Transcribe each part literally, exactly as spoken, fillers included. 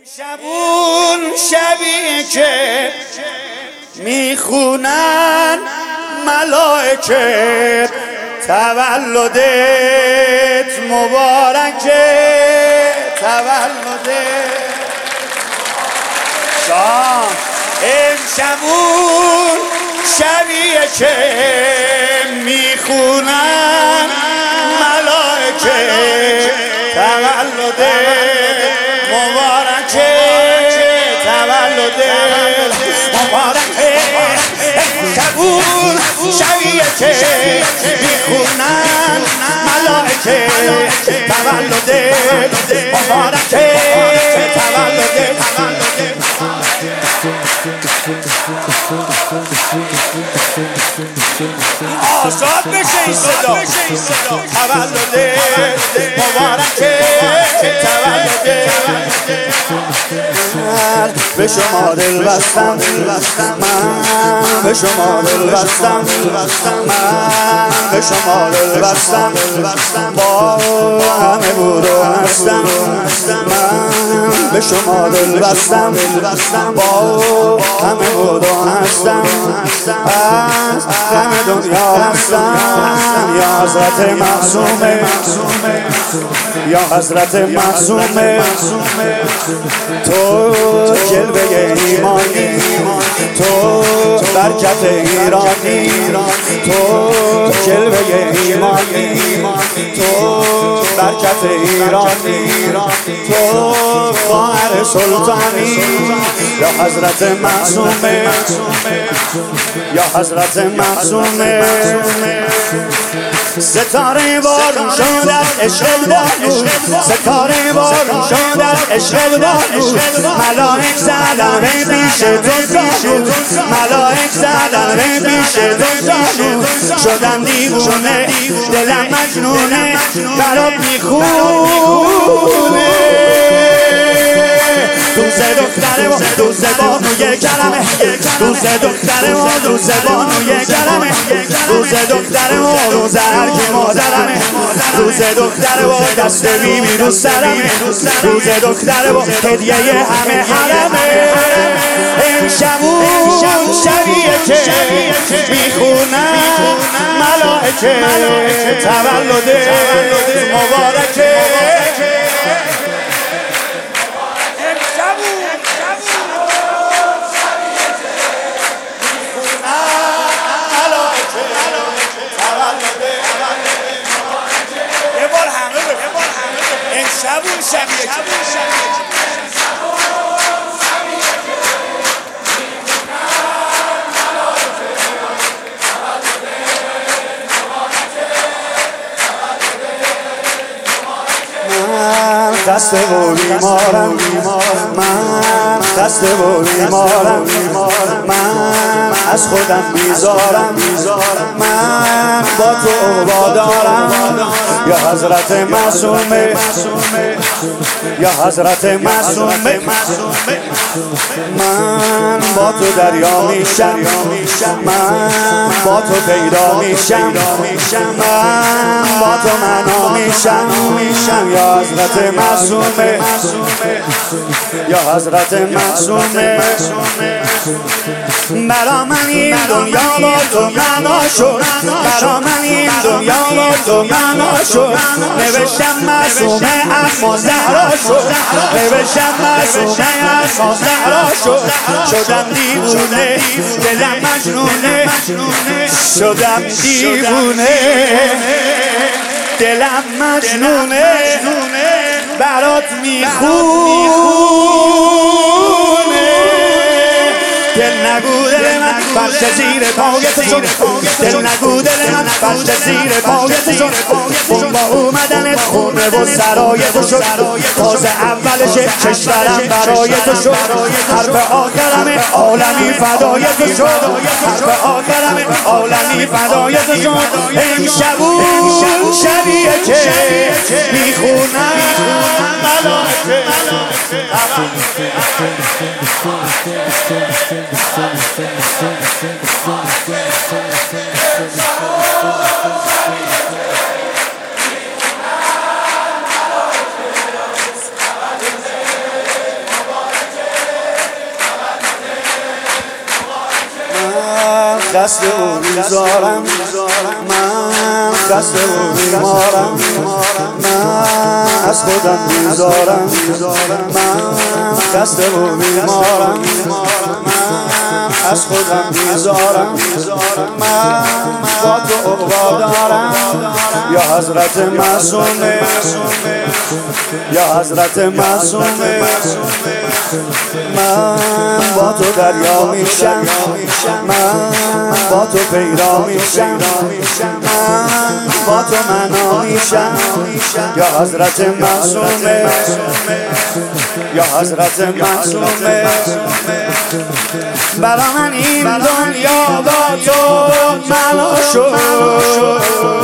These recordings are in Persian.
شبون شبی که میخونن ملائکه تولدت مبارکه تولدت شام امشبون شبیه که میخونن ملائکه تولدت مبارکه تولدت مبارکه امشبون شبیه که میخونن ملائکه تولدت مبارکه تولدت آزاد بشه این صدا تولدت مبارکه تولدت به شما دل بستم من به شما دل بستم من به شما دل بستم با همه بود و هستم من به شما دل بستم با همه بود و هستم از همه دنیا هستم یا حضرت معصومه یا حضرت معصومه تو جلوه ایمانی تو برکت ایرانی تو جلوه ایمانی تو برکت ایرانی تو خواهر سلطانی یا حضرت معصومه یا حضرت معصومه ستاره بارون شدن عشق بانو ستاره بارون شدن عشق بانو ملائک زدن پیش تو زانو ملائک زدن پیش تو زانو شدم دیوونه دلم مجنونه برات میخونه دوست دختره و دوست بانو یک کلمه دوست دختره و دوست بانو یک کلمه دوست دختره و روز هر کی مادرمه دوست دختره و دست بیبی دوست سرمه دوست دختره و هدیه همه حرمه امشبون شبیه که میخونن ملائکه تولدت مبارکه شبون شبیه که من خسته و بیمارم من خسته و بیمارم من از خودم بیزارم من با تو وادارم یا حضرت معصومه یا حضرت معصومه من با تو دریا میشم من با تو پیدا میشم من با تو معنا میشم یا حضرت معصومه یا حضرت معصومه برا من این دنیا با تو معنا شد برا من این دنیا با تو معنا شد نوشتم معصومه اما زهرا شد نوشتم معصومه اما زهرا شد شدم دیوونه دلم مجنونه شدم دیوونه دلم مجنونه برات میخونه دل نگو دل من فرش زیر پایت شد دل نگو دل من فرش زیر پایت شد اون با اومدنت خونه و سرایت شد تازه اولش کشورم برای تو شد حرف آخرم عالمی فدای تو شد حرف آخرم عالمی فدای تو شد امشبون شبیه که میخونم ملائکه خسته و بیزارم، من خسته و بیمارم، من از خودم بیزارم، من خسته و بیمارم، من از خودم بیزارم، من با تو عقبا دارم. یا حضرت معصومه، یا حضرت معصومه، من با تو دریا میشم، من با تو پیدا میشم، من با تو معنا میشم. یا حضرت معصومه، یا حضرت معصومه، برا من این دنیا با تو معنا شد،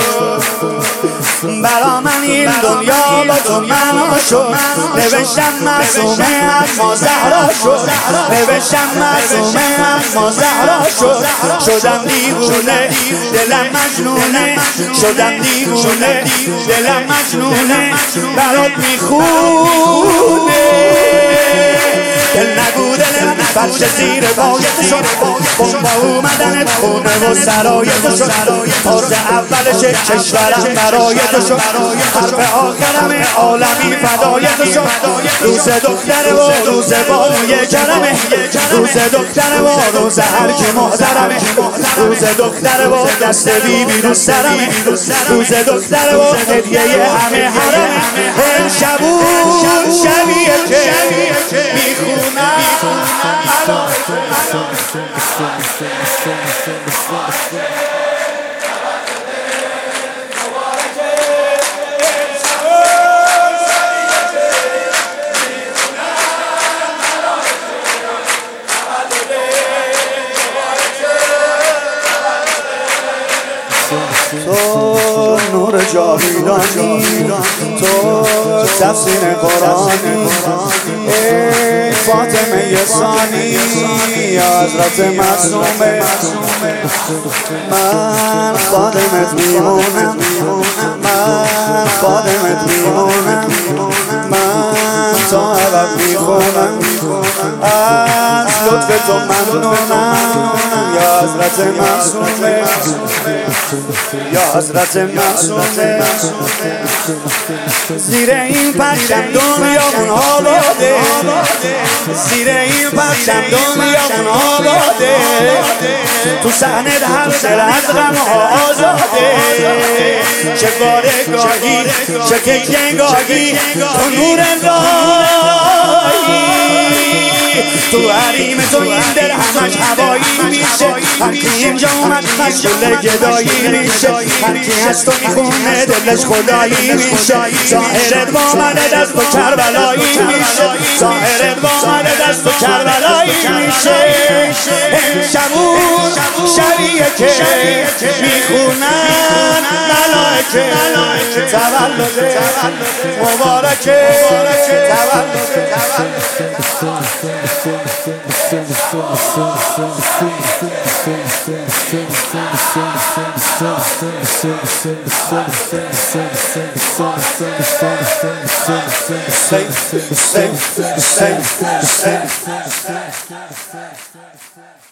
برا من این دنیا با تو معنا شد. نوشتم معصومه اما زهرا شد، نوشتم معصومه اما زهرا شد. شدم دیوونه دلم مجنونه، شدم دیوونه دلم مجنونه، برات میخونه. دل نگو دل من فرش زیر پایت شد، بمبا اومدنت خونه و سرایت شد. تازه اولش کشورم برای تو شد، حرف آخرم عالمی فدایت شد. روز دختره و روز بانوی کرمه، روز دختره و روز هر کی محترمه، روز دختره و دست بیبی رو سرمه، روز دختره و هدیه همه حرمه. امشبون شبیه که میخونم تو نور جاویدانی، تو تفسیر قرآنی، ای فاطمه ثانی، یا حضرت معصومه، من خادمت میمونم، من خادمت میمونم، من تا ابد میخونم، از لطف تو ممنونم. یا حضرت معصومه، یا حضرت معصومه، زیر این پرچم دنیامون آباده، زیر این پرچم دنیامون آباده، تو صحنه هر دل از غم ها آزاده. چه بارگاهی چه تکیه‌گاهی تو نور الهی، تو حریم تو این دل همش هوایی میشه. هر کی اینجا اومد مشغول گدایی میشه، هر کی از تو میخونه دلش خدایی میشه. ظاهرت با مدد از تو کربلایی میشه، ظاهرت با مدد از تو کربلایی میشه. امشبون شبیه که میخونن ملائکه، تولد مبارکه، تولد say, say, say, say, say.